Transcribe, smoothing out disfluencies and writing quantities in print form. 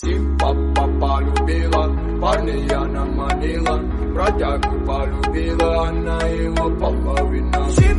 Папа полюбила, парня я наманила, бродягу полюбила, она его половина.